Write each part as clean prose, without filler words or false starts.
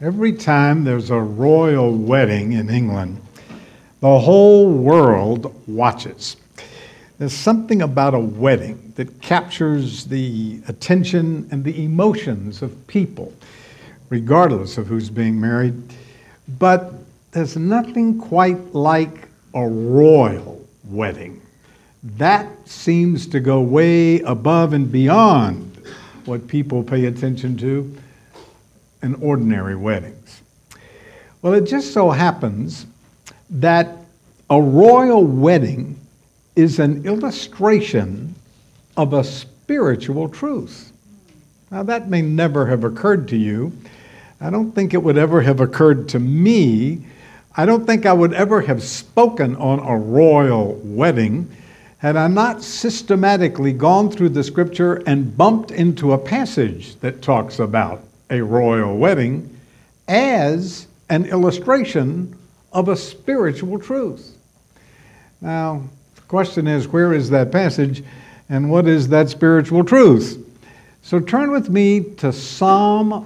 Every time there's a royal wedding in England, the whole world watches. There's something about a wedding that captures the attention and the emotions of people, regardless of who's being married. But there's nothing quite like a royal wedding. That seems to go way above and beyond what people pay attention to in ordinary weddings. Well, it just so happens that a royal wedding is an illustration of a spiritual truth. Now, that may never have occurred to you. I don't think it would ever have occurred to me. I don't think I would ever have spoken on a royal wedding had I not systematically gone through the scripture and bumped into a passage that talks about a royal wedding as an illustration of a spiritual truth. Now, the question is, where is that passage and what is that spiritual truth? So turn with me to Psalm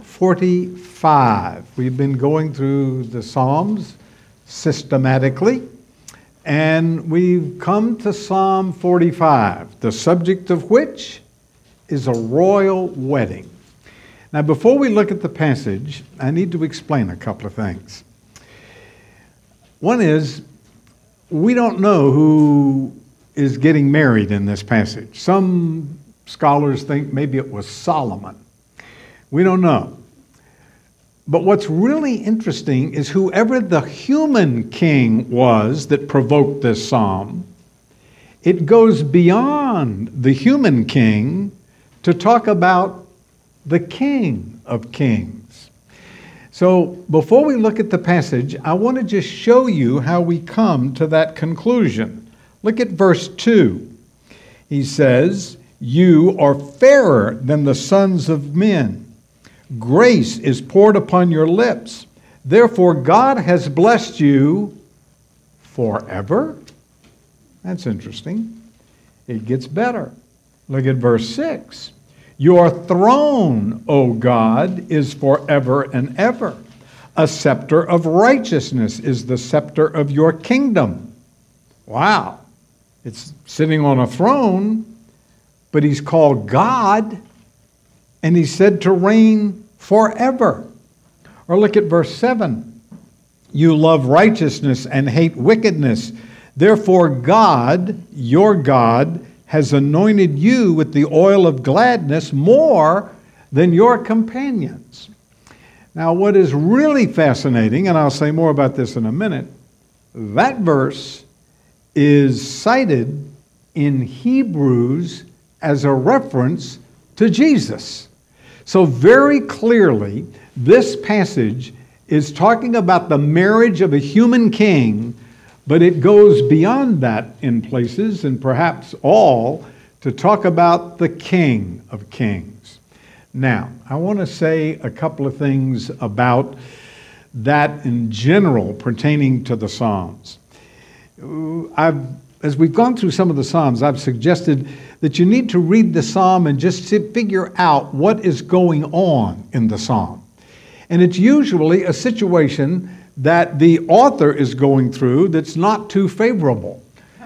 45. We've been going through the Psalms systematically, and we've come to Psalm 45, the subject of which is a royal wedding. Now, before we look at the passage, I need to explain a couple of things. One is, we don't know who is getting married in this passage. Some scholars think maybe it was Solomon. We don't know. But what's really interesting is whoever the human king was that provoked this psalm, it goes beyond the human king to talk about the King of Kings. So before we look at the passage, I want to just show you how we come to that conclusion. Look at verse 2. He says, "You are fairer than the sons of men. Grace is poured upon your lips. Therefore God has blessed you forever." That's interesting. It gets better. Look at verse 6. "Your throne, O God, is forever and ever. A scepter of righteousness is the scepter of your kingdom." Wow. It's sitting on a throne, but he's called God, and he's said to reign forever. Or look at verse 7. "You love righteousness and hate wickedness. Therefore God, your God, has anointed you with the oil of gladness more than your companions." Now, what is really fascinating, and I'll say more about this in a minute, that verse is cited in Hebrews as a reference to Jesus. So very clearly, this passage is talking about the marriage of a human king, but it goes beyond that in places, and perhaps all, to talk about the King of Kings. Now, I want to say a couple of things about that in general pertaining to the Psalms. As we've gone through some of the Psalms, I've suggested that you need to read the Psalm and just figure out what is going on in the Psalm. And it's usually a situation that the author is going through that's not too favorable.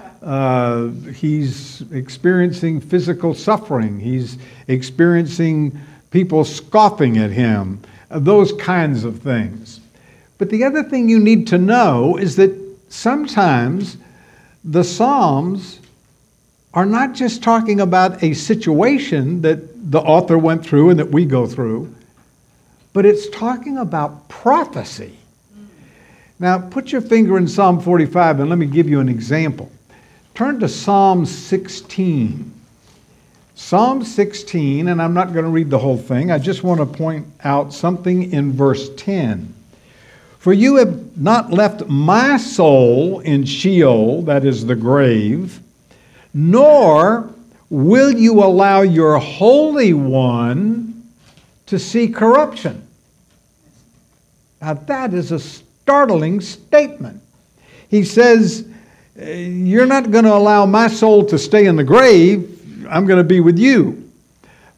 He's experiencing physical suffering. He's experiencing people scoffing at him, those kinds of things. But the other thing you need to know is that sometimes the Psalms are not just talking about a situation that the author went through and that we go through, but it's talking about prophecy. Now, put your finger in Psalm 45 and let me give you an example. Turn to Psalm 16. Psalm 16, and I'm not going to read the whole thing. I just want to point out something in verse 10. "For you have not left my soul in Sheol," that is the grave, "nor will you allow your Holy One to see corruption." Now that is a startling statement. He says, you're not going to allow my soul to stay in the grave. I'm going to be with you.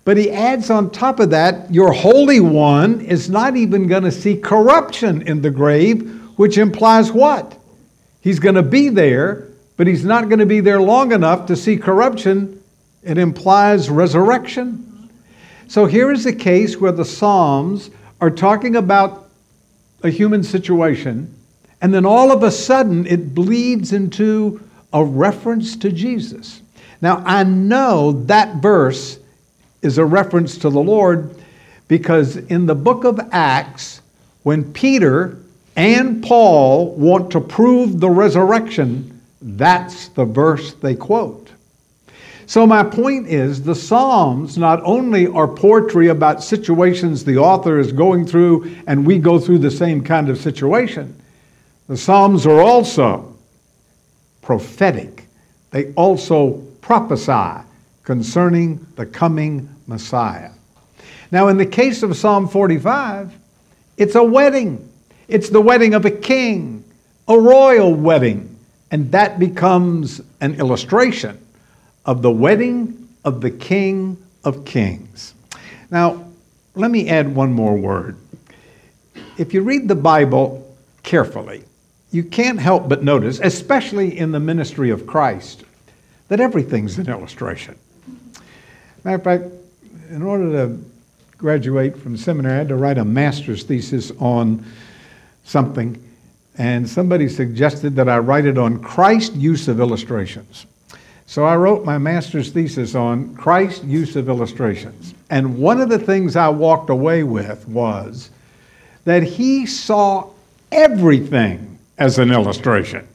But he adds on top of that, your Holy One is not even going to see corruption in the grave, which implies what? He's going to be there, but he's not going to be there long enough to see corruption. It implies resurrection. So here is a case where the Psalms are talking about a human situation, and then all of a sudden it bleeds into a reference to Jesus. Now, I know that verse is a reference to the Lord because in the book of Acts, when Peter and Paul want to prove the resurrection, that's the verse they quote. So my point is, the Psalms not only are poetry about situations the author is going through and we go through the same kind of situation, the Psalms are also prophetic. They also prophesy concerning the coming Messiah. Now, in the case of Psalm 45, it's a wedding. It's the wedding of a king, a royal wedding. And that becomes an illustration of the wedding of the King of Kings. Now, let me add one more word. If you read the Bible carefully, you can't help but notice, especially in the ministry of Christ, that everything's an illustration. Matter of fact, in order to graduate from seminary, I had to write a master's thesis on something, and somebody suggested that I write it on Christ's use of illustrations. So I wrote my master's thesis on Christ's use of illustrations. And one of the things I walked away with was that he saw everything as an illustration.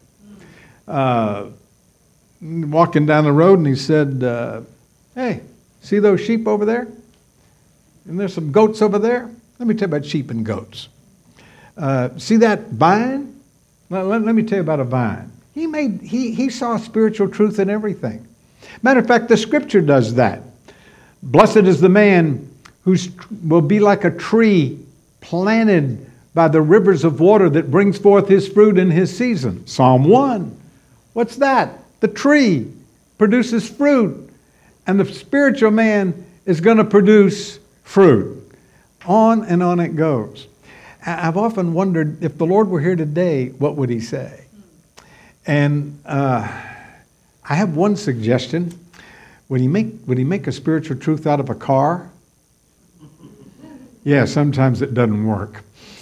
Walking down the road, and he said, hey, see those sheep over there? And there's some goats over there? Let me tell you about sheep and goats. See that vine? Let me tell you about a vine. He saw spiritual truth in everything. Matter of fact, the scripture does that. Blessed is the man who will be like a tree planted by the rivers of water that brings forth his fruit in his season. Psalm 1. What's that? The tree produces fruit, and the spiritual man is going to produce fruit. On and on it goes. I've often wondered, if the Lord were here today, what would he say? And I have one suggestion. Would he make a spiritual truth out of a car? Yeah, sometimes it doesn't work.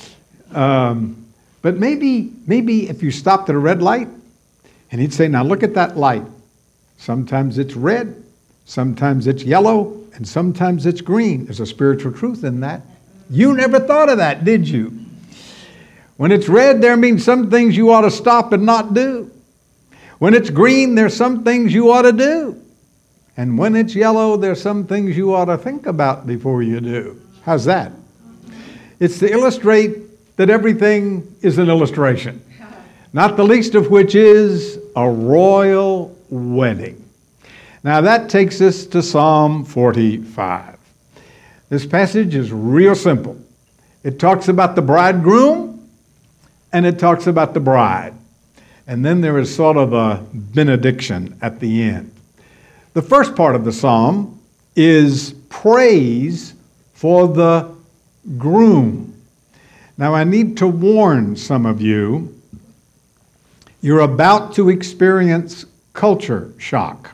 But maybe if you stopped at a red light, and he'd say, now look at that light. Sometimes it's red, sometimes it's yellow, and sometimes it's green. There's a spiritual truth in that. You never thought of that, did you? When it's red, there means some things you ought to stop and not do. When it's green, there's some things you ought to do. And when it's yellow, there's some things you ought to think about before you do. How's that? It's to illustrate that everything is an illustration, not the least of which is a royal wedding. Now that takes us to Psalm 45. This passage is real simple. It talks about the bridegroom and it talks about the bride. And then there is sort of a benediction at the end. The first part of the psalm is praise for the groom. Now I need to warn some of you, you're about to experience culture shock.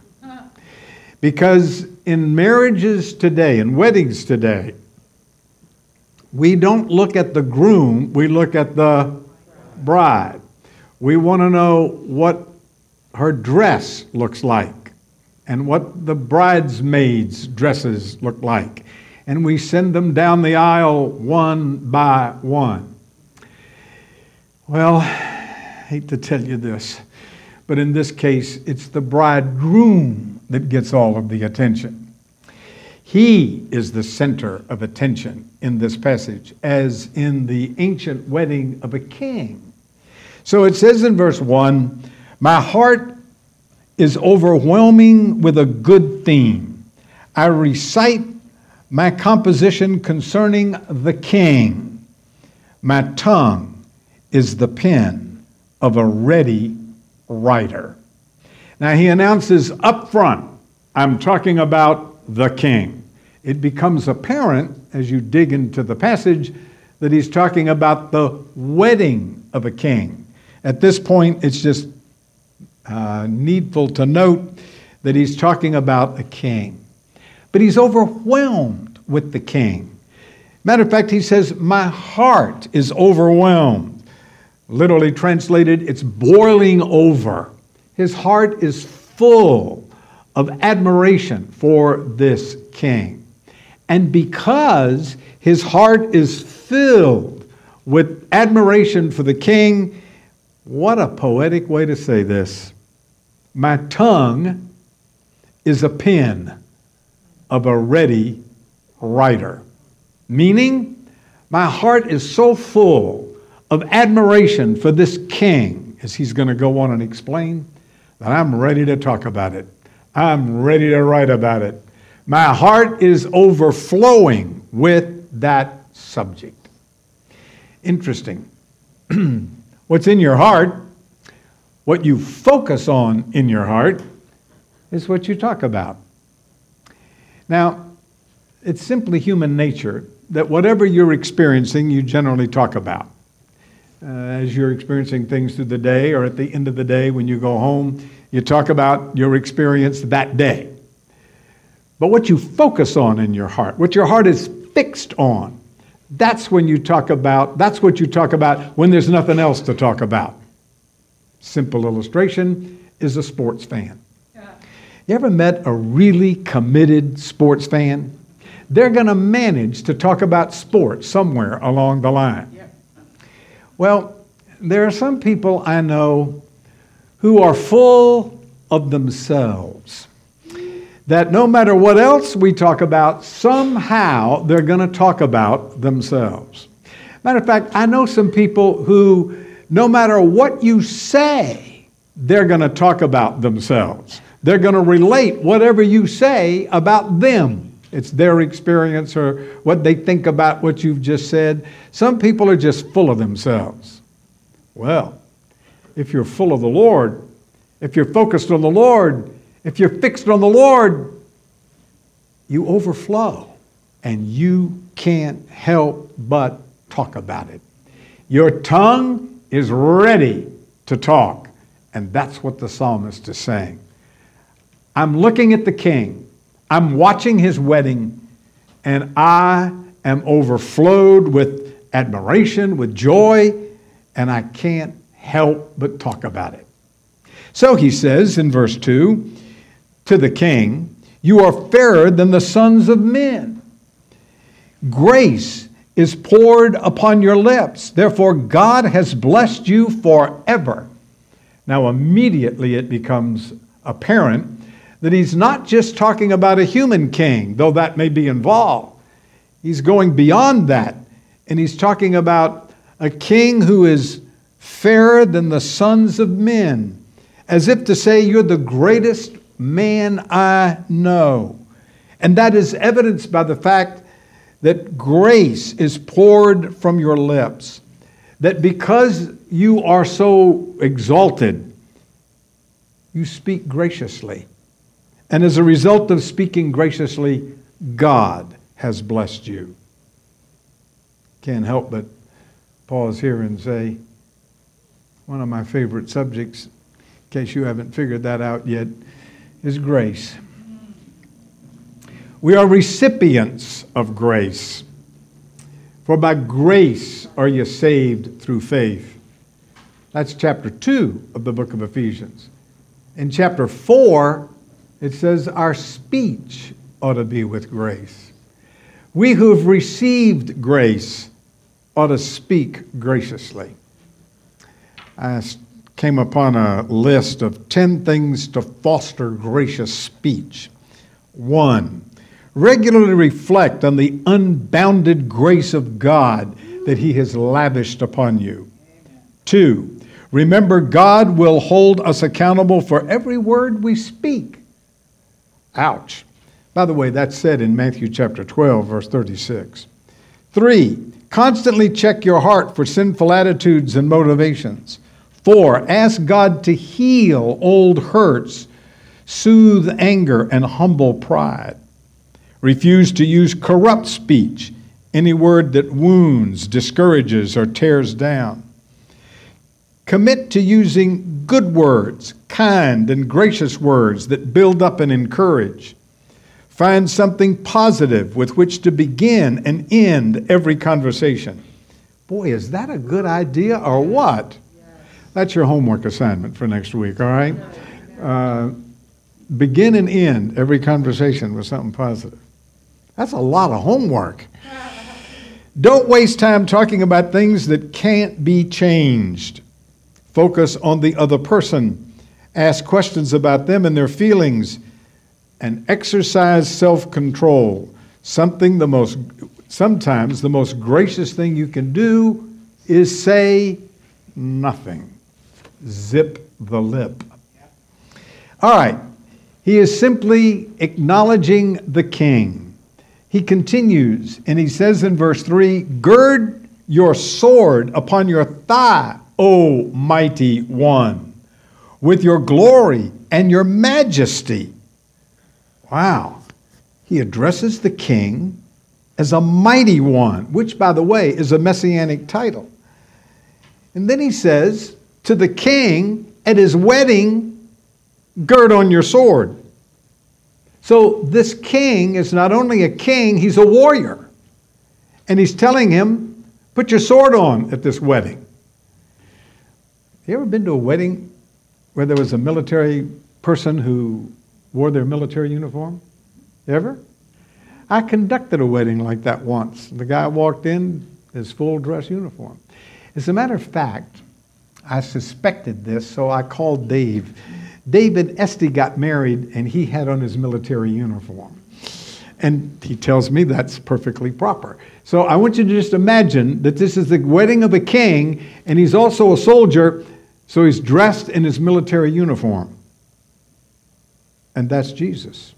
Because in marriages today, in weddings today, we don't look at the groom, we look at the bride. We want to know what her dress looks like and what the bridesmaids' dresses look like. And we send them down the aisle one by one. Well, I hate to tell you this, but in this case, it's the bridegroom that gets all of the attention. He is the center of attention in this passage, as in the ancient wedding of a king. So it says in verse 1, my heart is overwhelming with a good theme. I recite my composition concerning the king. My tongue is the pen of a ready writer. Now he announces up front, I'm talking about the king. it becomes apparent as you dig into the passage that he's talking about the wedding of a king. At this point, it's just needful to note that he's talking about a king. But he's overwhelmed with the king. Matter of fact, he says, my heart is overwhelmed. Literally translated, it's boiling over. His heart is full of admiration for this king. And because his heart is filled with admiration for the king, what a poetic way to say this. My tongue is a pen of a ready writer. Meaning, my heart is so full of admiration for this king, as he's going to go on and explain, that I'm ready to talk about it. I'm ready to write about it. My heart is overflowing with that subject. Interesting. What's in your heart, what you focus on in your heart, is what you talk about. Now, it's simply human nature that whatever you're experiencing, you generally talk about. As you're experiencing things through the day or at the end of the day when you go home, you talk about your experience that day. But what you focus on in your heart, what your heart is fixed on, that's what you talk about when there's nothing else to talk about. Simple illustration is a sports fan. You ever met a really committed sports fan? They're going to manage to talk about sports somewhere along the line. Well, there are some people I know who are full of themselves, that no matter what else we talk about, somehow they're going to talk about themselves. Matter of fact, I know some people who, no matter what you say, they're going to talk about themselves. They're going to relate whatever you say about them. It's their experience or what they think about what you've just said. Some people are just full of themselves. Well, if you're full of the Lord, if you're focused on the Lord, if you're fixed on the Lord, you overflow and you can't help but talk about it. Your tongue is ready to talk, and that's what the psalmist is saying. I'm looking at the king. I'm watching his wedding, and I am overflowed with admiration, with joy, and I can't help but talk about it. So he says in verse 2, to the king, you are fairer than the sons of men. Grace is poured upon your lips. Therefore, God has blessed you forever. Now, immediately it becomes apparent that he's not just talking about a human king, though that may be involved. He's going beyond that, and he's talking about a king who is fairer than the sons of men, as if to say, you're the greatest man I know. And that is evidenced by the fact that grace is poured from your lips, that because you are so exalted, you speak graciously. And as a result of speaking graciously, God has blessed you. Can't help but pause here and say, one of my favorite subjects, in case you haven't figured that out yet, is grace. We are recipients of grace. For by grace are you saved through faith. That's chapter 2 of the book of Ephesians. In chapter 4, it says our speech ought to be with grace. We who have received grace ought to speak graciously. I came upon a list of 10 things to foster gracious speech. 1, regularly reflect on the unbounded grace of God that He has lavished upon you. 2, remember God will hold us accountable for every word we speak. Ouch. By the way, that's said in Matthew chapter 12, verse 36. 3, constantly check your heart for sinful attitudes and motivations. 4, ask God to heal old hurts, soothe anger, and humble pride. Refuse to use corrupt speech, any word that wounds, discourages, or tears down. Commit to using good words, kind and gracious words that build up and encourage. Find something positive with which to begin and end every conversation. Boy, is that a good idea or what? That's your homework assignment for next week, all right? Begin and end every conversation with something positive. That's a lot of homework. Don't waste time talking about things that can't be changed. Focus on the other person. Ask questions about them and their feelings. And exercise self-control. Sometimes the most gracious thing you can do is say nothing. Zip the lip. All right. He is simply acknowledging the king. He continues, and he says in verse 3, gird your sword upon your thigh, O mighty one, with your glory and your majesty. Wow. He addresses the king as a mighty one, which, by the way, is a messianic title. And then he says to the king at his wedding, gird on your sword. So this king is not only a king, he's a warrior. And he's telling him, put your sword on at this wedding. You ever been to a wedding where there was a military person who wore their military uniform? Ever? I conducted a wedding like that once. The guy walked in his full dress uniform. As a matter of fact, I suspected this, so I called Dave. Dave and Esty got married, and he had on his military uniform. And he tells me that's perfectly proper. So I want you to just imagine that this is the wedding of a king, and he's also a soldier, so he's dressed in his military uniform. And that's Jesus.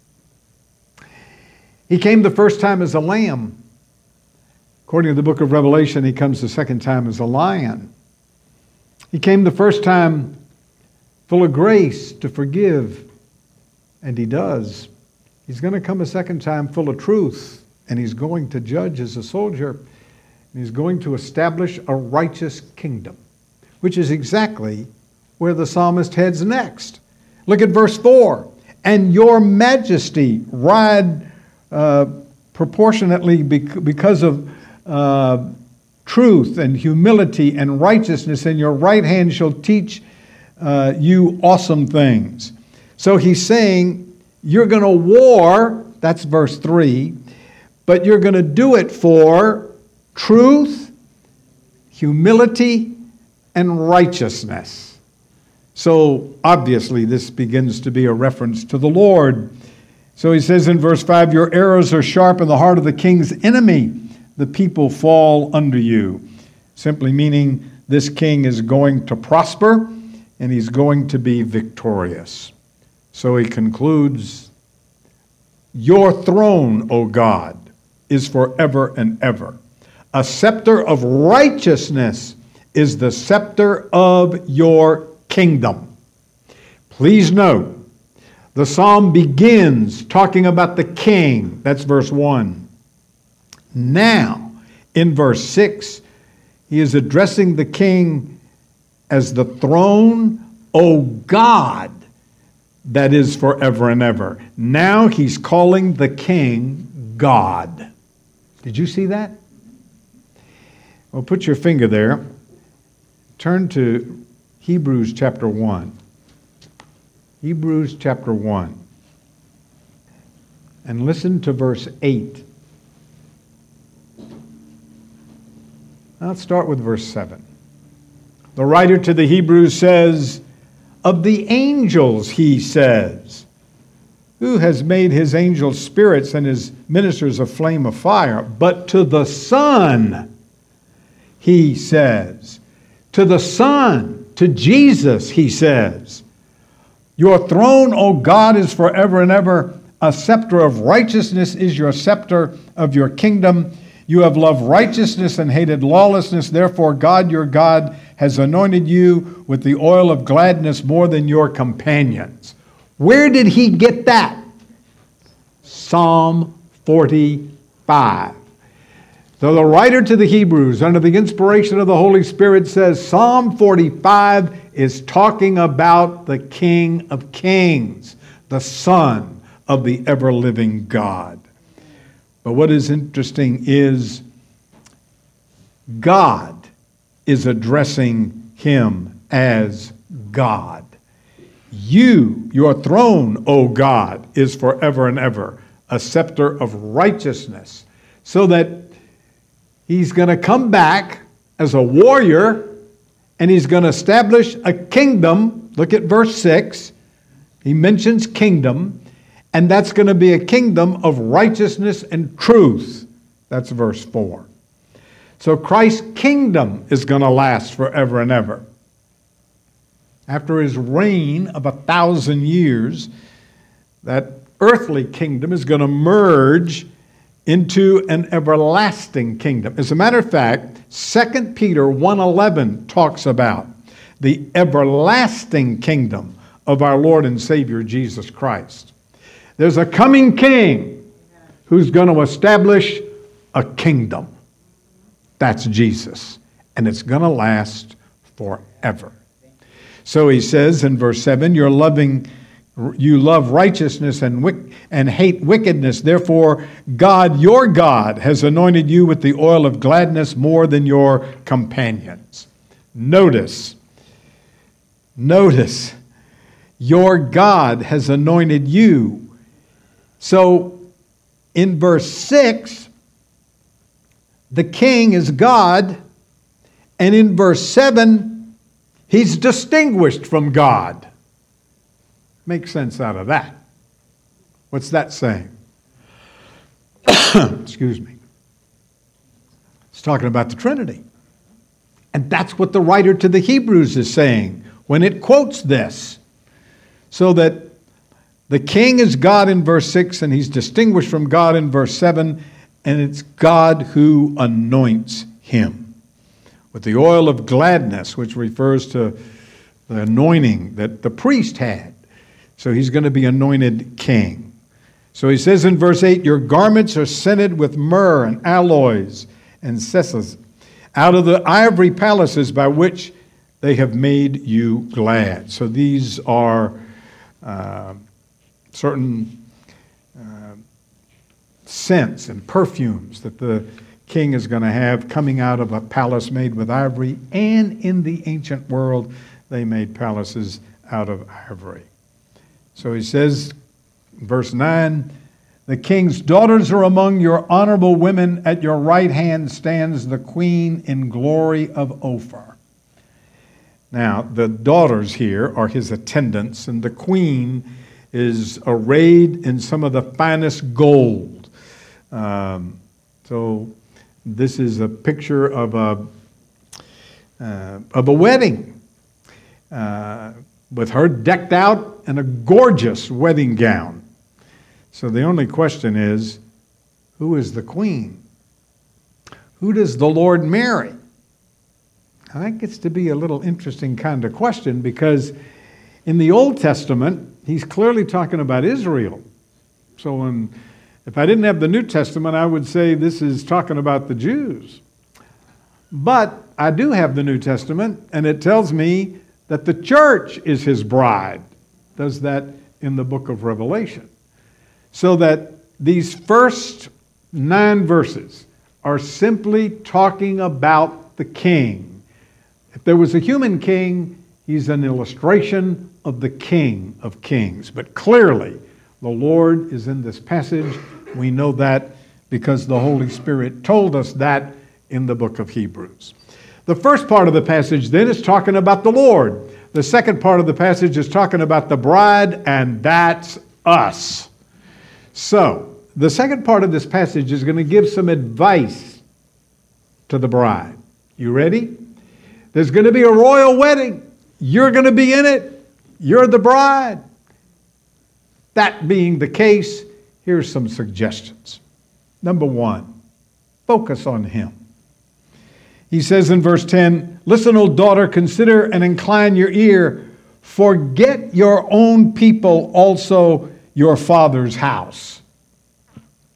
He came the first time as a lamb. According to the book of Revelation, he comes the second time as a lion. He came the first time full of grace to forgive, and he does. He's going to come a second time full of truth, and he's going to judge as a soldier, and he's going to establish a righteous kingdom, which is exactly where the psalmist heads next. Look at verse 4. And your majesty ride proportionately because of truth and humility and righteousness, and your right hand shall teach you awesome things. So he's saying you're going to war, that's verse 3, but you're going to do it for truth, humility, and righteousness. So obviously this begins to be a reference to the Lord. So he says in verse 5, your arrows are sharp in the heart of the king's enemy. The people fall under you. Simply meaning this king is going to prosper and he's going to be victorious. So he concludes, your throne, O God, is forever and ever. A scepter of righteousness is the scepter of your kingdom. Please note, the psalm begins talking about the king. That's verse 1. Now, in verse 6, he is addressing the king as the throne, O God, that is forever and ever. Now he's calling the king God. Did you see that? Well, put your finger there. Turn to Hebrews chapter 1. Hebrews chapter 1. And listen to verse 8. Let's start with verse 7. The writer to the Hebrews says, of the angels, he says, who has made his angels spirits and his ministers a flame of fire? But to the Son, he says, to the Son, to Jesus, he says, your throne, O God, is forever and ever. A scepter of righteousness is your scepter of your kingdom. You have loved righteousness and hated lawlessness. Therefore, God, your God, has anointed you with the oil of gladness more than your companions. Where did he get that? Psalm 45. So the writer to the Hebrews, under the inspiration of the Holy Spirit, says Psalm 45 is talking about the King of Kings, the Son of the ever-living God. But what is interesting is God is addressing him as God. Your throne, O God, is forever and ever, a scepter of righteousness. So that he's going to come back as a warrior, and he's going to establish a kingdom. Look at verse 6. He mentions kingdom, and that's going to be a kingdom of righteousness and truth. That's verse 4. So Christ's kingdom is going to last forever and ever. After his reign of 1,000 years, that earthly kingdom is going to merge into an everlasting kingdom. As a matter of fact, 2 Peter 1:11 talks about the everlasting kingdom of our Lord and Savior Jesus Christ. There's a coming king who's going to establish a kingdom. That's Jesus. And it's going to last forever. So he says in verse 7, you love righteousness and hate wickedness. Therefore, God, your God, has anointed you with the oil of gladness more than your companions. Notice, your God has anointed you. So in verse 6, the king is God, and in verse 7, he's distinguished from God. Make sense out of that. What's that saying? Excuse me. It's talking about the Trinity. And that's what the writer to the Hebrews is saying when it quotes this. So that the king is God in verse 6, and he's distinguished from God in verse 7, and it's God who anoints him with the oil of gladness, which refers to the anointing that the priest had. So he's going to be anointed king. So he says in verse 8, your garments are scented with myrrh and aloes and cesses, out of the ivory palaces by which they have made you glad. So these are certain scents and perfumes that the king is going to have coming out of a palace made with ivory. And in the ancient world, they made palaces out of ivory. So he says, verse 9, the king's daughters are among your honorable women. At your right hand stands the queen in glory of Ophir. Now, the daughters here are his attendants, and the queen is arrayed in some of the finest gold. So this is a picture of a wedding with her decked out in a gorgeous wedding gown. So the only question is, who is the queen? Who does the Lord marry? Now that gets to be a little interesting kind of question, because in the Old Testament, he's clearly talking about Israel. So if I didn't have the New Testament, I would say this is talking about the Jews. But I do have the New Testament, and it tells me that the church is his bride. It does that in the book of Revelation. So that these first 9 verses are simply talking about the king. If there was a human king, he's an illustration of the King of Kings. But clearly, the Lord is in this passage. We know that because the Holy Spirit told us that in the book of Hebrews. The first part of the passage then is talking about the Lord. The second part of the passage is talking about the bride, and that's us. So, the second part of this passage is going to give some advice to the bride. You ready? There's going to be a royal wedding. You're going to be in it. You're the bride. That being the case, here's some suggestions. Number 1, focus on him. He says in verse 10, listen, O daughter, consider and incline your ear. Forget your own people, also your father's house.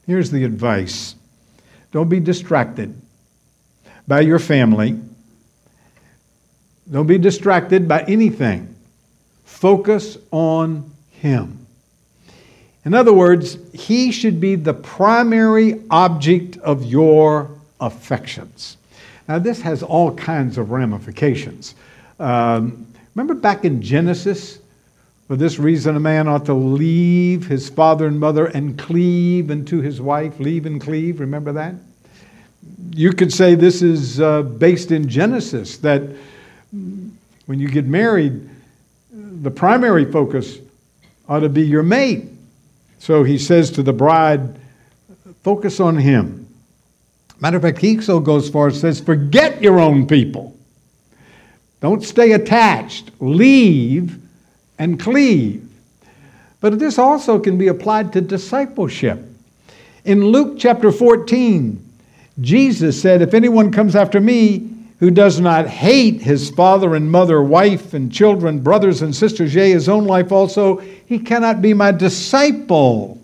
Here's the advice. Don't be distracted by your family. Don't be distracted by anything. Focus on Him. In other words, He should be the primary object of your affections. Now, this has all kinds of ramifications. Remember back in Genesis, for this reason a man ought to leave his father and mother and cleave unto his wife. Leave and cleave, remember that? You could say this is based in Genesis, that when you get married, the primary focus ought to be your mate. So he says to the bride, focus on him. Matter of fact, he so goes far as says, forget your own people. Don't stay attached. Leave and cleave. But this also can be applied to discipleship. In Luke chapter 14, Jesus said, if anyone comes after me who does not hate his father and mother, wife and children, brothers and sisters, yea, his own life also, he cannot be my disciple.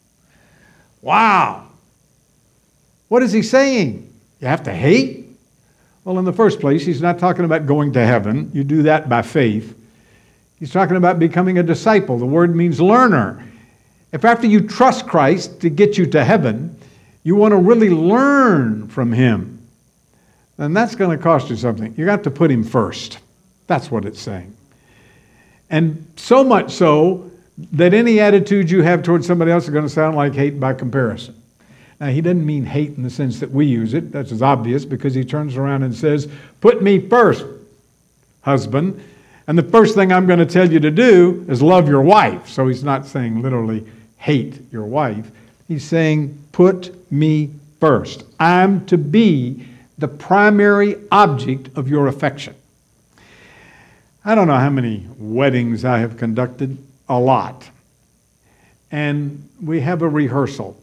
Wow. What is he saying? You have to hate? Well, in the first place, he's not talking about going to heaven. You do that by faith. He's talking about becoming a disciple. The word means learner. If after you trust Christ to get you to heaven, you want to really learn from Him, then that's going to cost you something. You got to put Him first. That's what it's saying. And so much so that any attitude you have towards somebody else is going to sound like hate by comparison. Now, he doesn't mean hate in the sense that we use it. That's as obvious because he turns around and says, put me first, husband. And the first thing I'm going to tell you to do is love your wife. So he's not saying literally hate your wife. He's saying put me first. I'm to be the primary object of your affection. I don't know how many weddings I have conducted. A lot. And we have a rehearsal.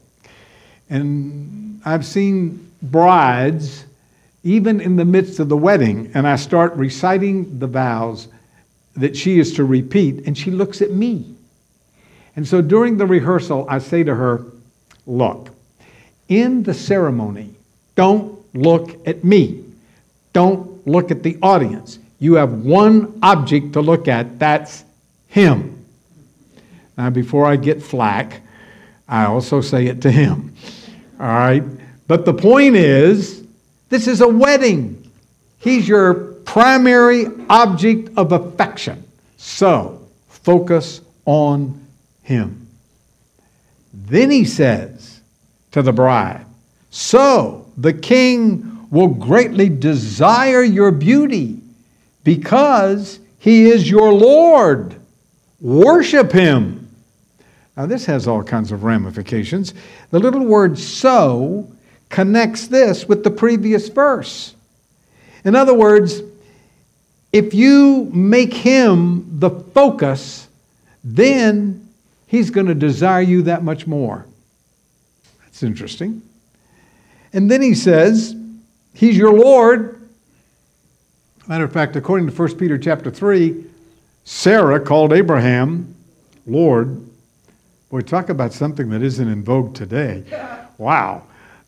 And I've seen brides, even in the midst of the wedding, and I start reciting the vows that she is to repeat, and she looks at me. And so during the rehearsal, I say to her, look, in the ceremony, don't look at me. Don't look at the audience. You have one object to look at, that's Him. Now, before I get flack, I also say it to him. All right? But the point is, this is a wedding. He's your primary object of affection. So, focus on Him. Then he says to the bride, so the king will greatly desire your beauty because He is your Lord. Worship Him. Now, this has all kinds of ramifications. The little word so connects this with the previous verse. In other words, if you make Him the focus, then He's going to desire you that much more. That's interesting. And then he says, He's your Lord. Matter of fact, according to 1 Peter chapter 3, Sarah called Abraham Lord. Boy, talk about something that isn't in vogue today. Wow.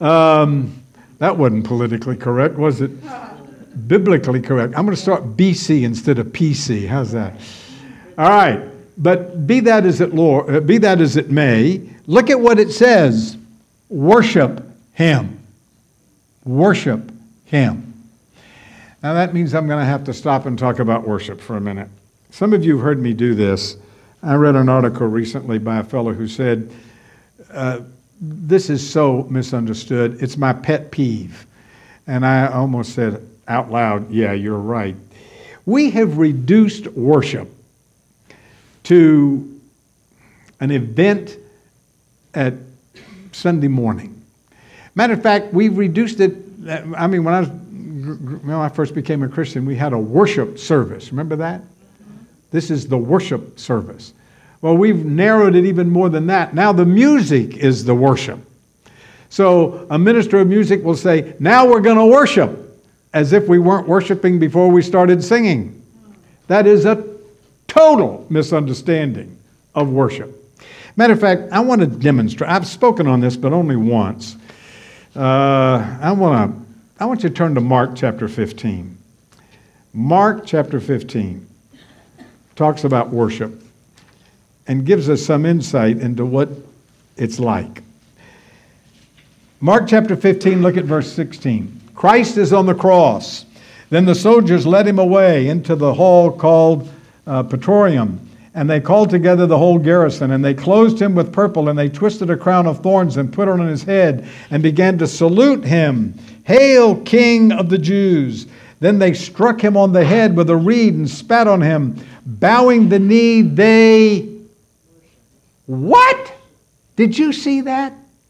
That wasn't politically correct, was it? Biblically correct. I'm going to start BC instead of PC. How's that? All right. But be that as it may, look at what it says. Worship Him. Worship Him. Now that means I'm going to have to stop and talk about worship for a minute. Some of you have heard me do this. I read an article recently by a fellow who said, this is so misunderstood. It's my pet peeve. And I almost said out loud, yeah, you're right. We have reduced worship to an event at Sunday morning. Matter of fact, we've reduced it. I mean, when I first became a Christian, we had a worship service. Remember that? This is the worship service. Well, we've narrowed it even more than that. Now the music is the worship. So a minister of music will say, now we're going to worship, as if we weren't worshiping before we started singing. That is a total misunderstanding of worship. Matter of fact, I want to demonstrate. I've spoken on this, but only once. I want you to turn to Mark chapter 15. Mark chapter 15 talks about worship and gives us some insight into what it's like. Mark chapter 15, look at verse 16. Christ is on the cross. Then the soldiers led him away into the hall called Praetorium, and they called together the whole garrison, and they clothed him with purple, and they twisted a crown of thorns and put it on his head, and began to salute him. Hail, King of the Jews! Then they struck him on the head with a reed and spat on him. Bowing the knee, they... What? Did you see that?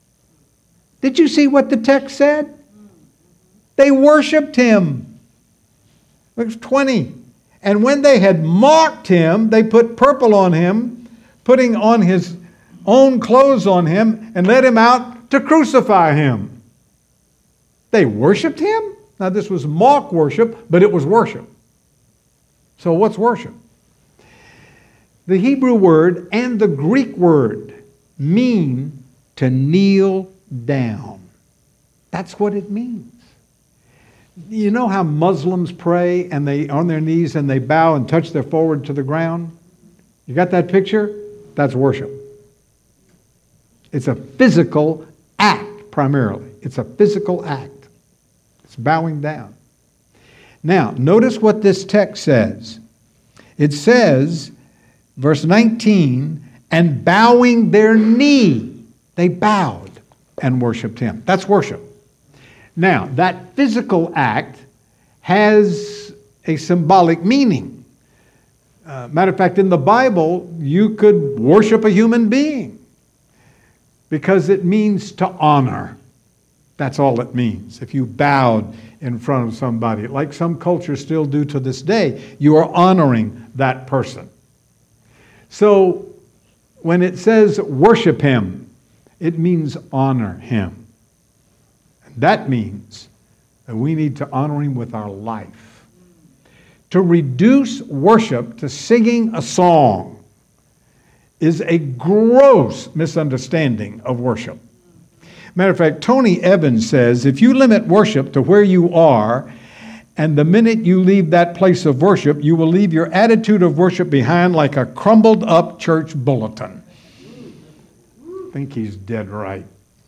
Did you see what the text said? They worshiped him. Verse 20. And when they had mocked him, they put purple on him, putting on his own clothes on him, and led him out to crucify him. They worshiped him? Now this was mock worship, but it was worship. So what's worship? The Hebrew word and the Greek word mean to kneel down. That's what it means. You know how Muslims pray and they on their knees and they bow and touch their forehead to the ground? You got that picture? That's worship. It's a physical act primarily. It's a physical act. It's bowing down. Now, notice what this text says. It says, verse 19, and bowing their knee, they bowed and worshiped him. That's worship. Now, that physical act has a symbolic meaning. Matter of fact, in the Bible, you could worship a human being because it means to honor. That's all it means. If you bowed in front of somebody, like some cultures still do to this day, you are honoring that person. So, when it says worship him, it means honor him. That means that we need to honor him with our life. To reduce worship to singing a song is a gross misunderstanding of worship. Matter of fact, Tony Evans says, if you limit worship to where you are, and the minute you leave that place of worship, you will leave your attitude of worship behind like a crumbled up church bulletin. I think he's dead right.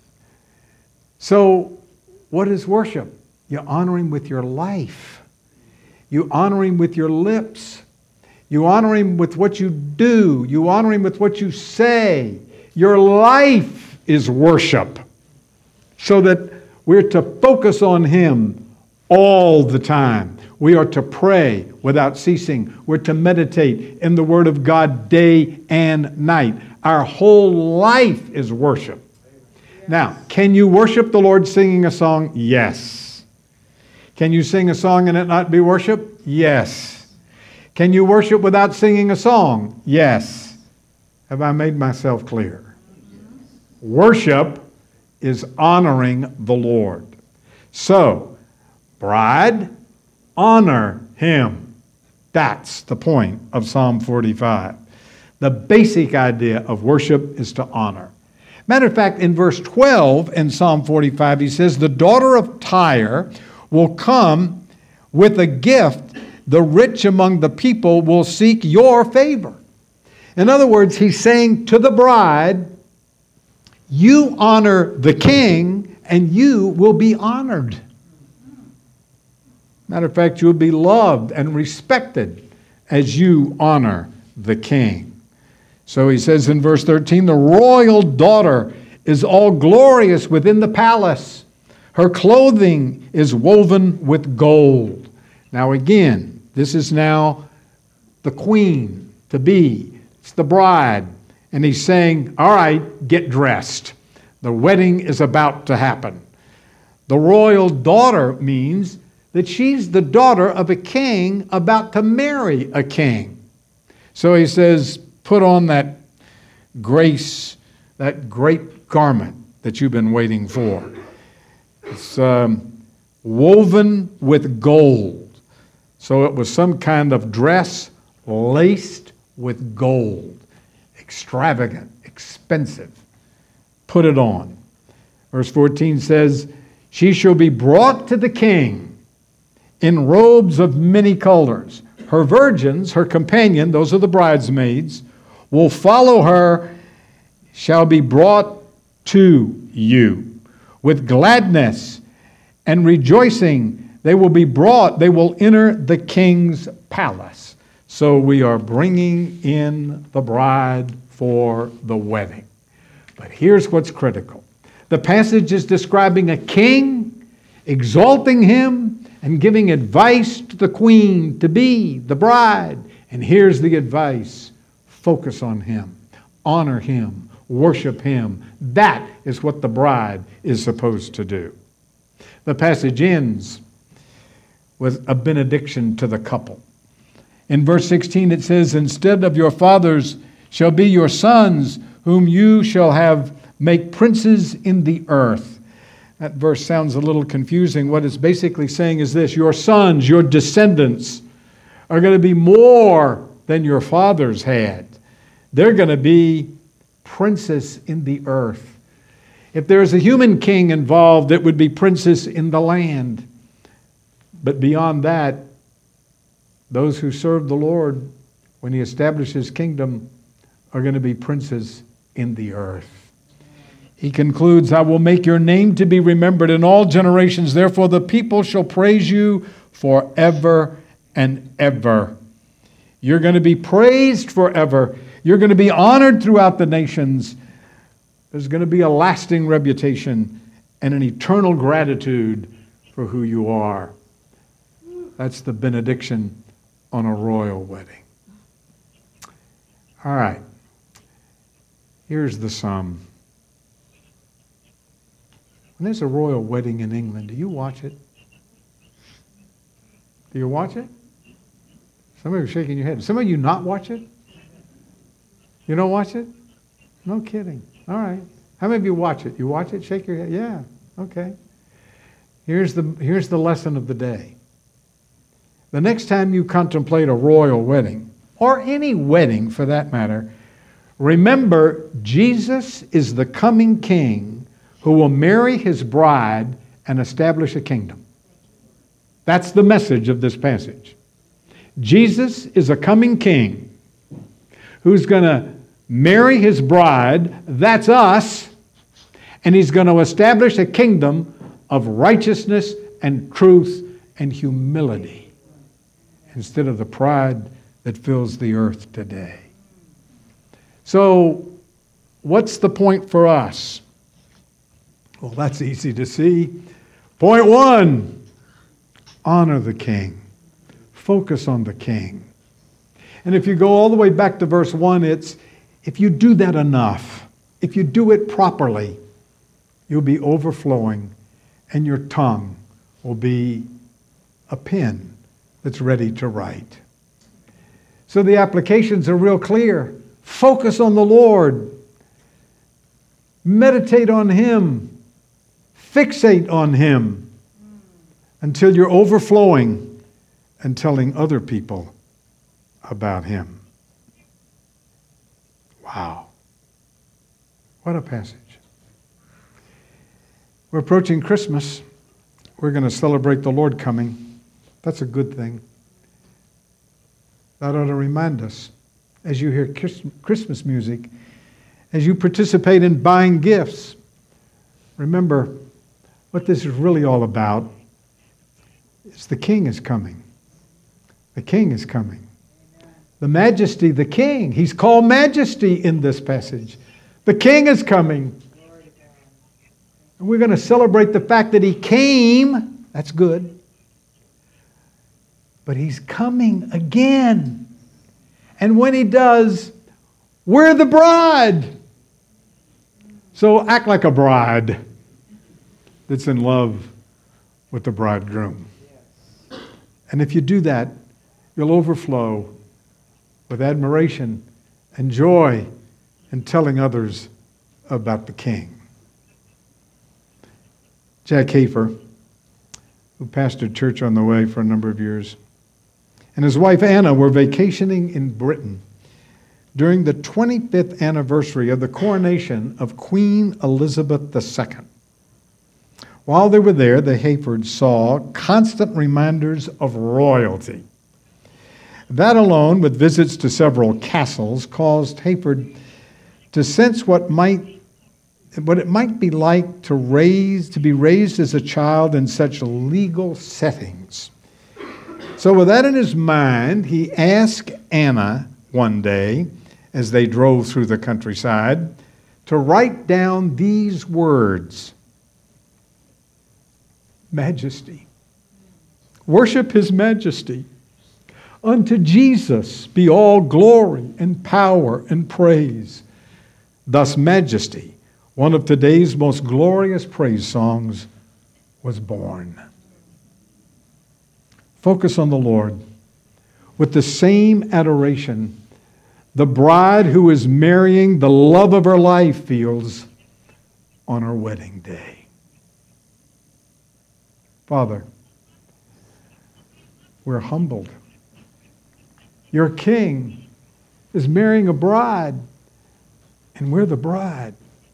So, what is worship? You honor him with your life. You honor him with your lips. You honor him with what you do. You honor him with what you say. Your life is worship. So that we're to focus on him all the time. We are to pray without ceasing. We're to meditate in the Word of God day and night. Our whole life is worship. Now, can you worship the Lord singing a song? Yes. Can you sing a song and it not be worship? Yes. Can you worship without singing a song? Yes. Have I made myself clear? Worship is honoring the Lord. So, bride, honor him. That's the point of Psalm 45. The basic idea of worship is to honor. Matter of fact, in verse 12 in Psalm 45, he says, the daughter of Tyre will come with a gift. The rich among the people will seek your favor. In other words, he's saying to the bride, you honor the king and you will be honored. Matter of fact, you will be loved and respected as you honor the king. So he says in verse 13, the royal daughter is all glorious within the palace. Her clothing is woven with gold. Now again, this is now the queen to be. It's the bride. And he's saying, all right, get dressed. The wedding is about to happen. The royal daughter means that she's the daughter of a king about to marry a king. So he says, put on that grace, that great garment that you've been waiting for. It's woven with gold. So it was some kind of dress laced with gold. Extravagant, expensive. Put it on. Verse 14 says, she shall be brought to the king in robes of many colors. Her virgins, her companion, those are the bridesmaids, will follow her, shall be brought to you. With gladness and rejoicing, they will be brought, they will enter the king's palace. So we are bringing in the bride for the wedding. But here's what's critical. The passage is describing a king, exalting him, and giving advice to the queen to be the bride. And here's the advice. Focus on him. Honor him. Worship him. That is what the bride is supposed to do. The passage ends with a benediction to the couple. In verse 16 it says, instead of your fathers shall be your sons, whom you shall have make princes in the earth. That verse sounds a little confusing. What it's basically saying is this: your sons, your descendants, are going to be more than your fathers had. They're going to be princes in the earth. If there's a human king involved, it would be princes in the land. But beyond that, those who serve the Lord when he establishes his kingdom are going to be princes in the earth. He concludes, I will make your name to be remembered in all generations. Therefore, the people shall praise you forever and ever. You're going to be praised forever. You're going to be honored throughout the nations. There's going to be a lasting reputation and an eternal gratitude for who you are. That's the benediction on a royal wedding. All right. Here's the sum. When there's a royal wedding in England, do you watch it? Do you watch it? Some of you are shaking your head. Some of you not watch it? You don't watch it? No kidding. All right. How many of you watch it? You watch it? Shake your head. Yeah. Okay. Here's the lesson of the day. The next time you contemplate a royal wedding, or any wedding for that matter, remember Jesus is the coming king who will marry his bride and establish a kingdom. That's the message of this passage. Jesus is a coming king who's going to marry his bride, that's us, and he's going to establish a kingdom of righteousness and truth and humility instead of the pride that fills the earth today. So, what's the point for us? Well, that's easy to see. Point one, honor the king. Focus on the king. And if you go all the way back to verse 1, it's, if you do that enough, if you do it properly, you'll be overflowing and your tongue will be a pen that's ready to write. So the applications are real clear. Focus on the Lord. Meditate on him. Fixate on him until you're overflowing and telling other people about him. Wow. What a passage. We're approaching Christmas. We're going to celebrate the Lord coming. That's a good thing. That ought to remind us as you hear Christmas music, as you participate in buying gifts. Remember, what this is really all about is the King is coming. The King is coming. The Majesty, the King. He's called Majesty in this passage. The King is coming. And we're going to celebrate the fact that he came. That's good. But he's coming again. And when he does, we're the bride. So act like a bride that's in love with the bridegroom. And if you do that, you'll overflow with admiration and joy and telling others about the King. Jack Hafer, who pastored Church on the Way for a number of years, and his wife Anna were vacationing in Britain during the 25th anniversary of the coronation of Queen Elizabeth II. While they were there, the Hayfords saw constant reminders of royalty. That alone, with visits to several castles, caused Hayford to sense what it might be like to be raised as a child in such legal settings. So with that in his mind, he asked Anna one day, as they drove through the countryside, to write down these words: Majesty. Worship his majesty. Unto Jesus be all glory and power and praise. Thus Majesty, one of today's most glorious praise songs, was born. Focus on the Lord with the same adoration the bride who is marrying the love of her life feels on her wedding day. Father, we're humbled. Your king is marrying a bride, and we're the bride.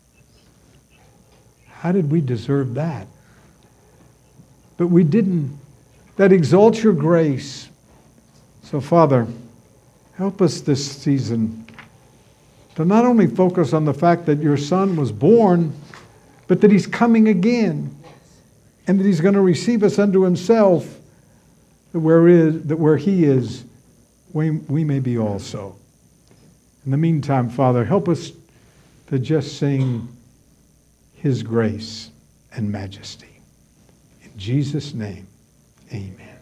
How did we deserve that? But we didn't. That exalts your grace. So, Father, help us this season to not only focus on the fact that your Son was born, but that he's coming again, and that he's going to receive us unto himself, that where he is, we may be also. In the meantime, Father, help us to just sing his grace and majesty. In Jesus' name, amen.